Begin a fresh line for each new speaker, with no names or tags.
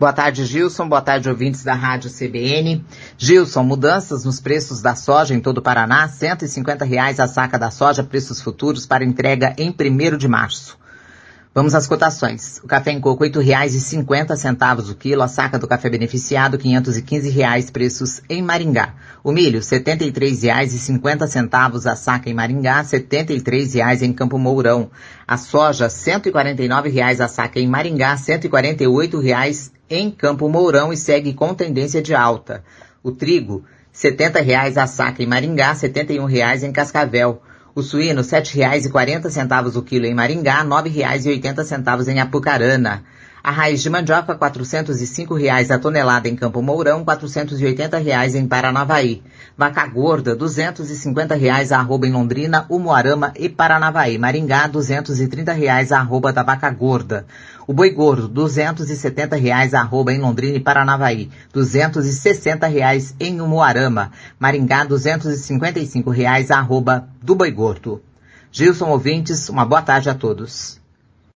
Boa tarde, Gilson. Boa tarde, ouvintes da Rádio CBN. Gilson, mudanças nos preços da soja em todo o Paraná, R$ 150 a saca da soja, preços futuros para entrega em 1º de março. Vamos às cotações. O café em coco, R$ 8,50 o quilo. A saca do café beneficiado, R$ 515, preços em Maringá. O milho, R$ 73,50 a saca em Maringá, R$ 73 em Campo Mourão. A soja, R$ 149 a saca em Maringá, R$ 148 em Campo Mourão e segue com tendência de alta. O trigo, R$ 70 a saca em Maringá, R$ 71 em Cascavel. O suíno, R$ 7,40 o quilo em Maringá, R$ 9,80 em Apucarana. A raiz de mandioca, R$ 405 a tonelada em Campo Mourão, R$ 480 em Paranavaí. Vaca gorda, R$ 250 a arroba em Londrina, Umuarama e Paranavaí. Maringá, R$ 230 a arroba da vaca gorda. O boi gordo, R$ 270 a arroba em Londrina e Paranavaí. R$ 260 em Umuarama. Maringá, R$ 255 a arroba do boi gordo. Gilson, ouvintes, uma boa tarde a todos.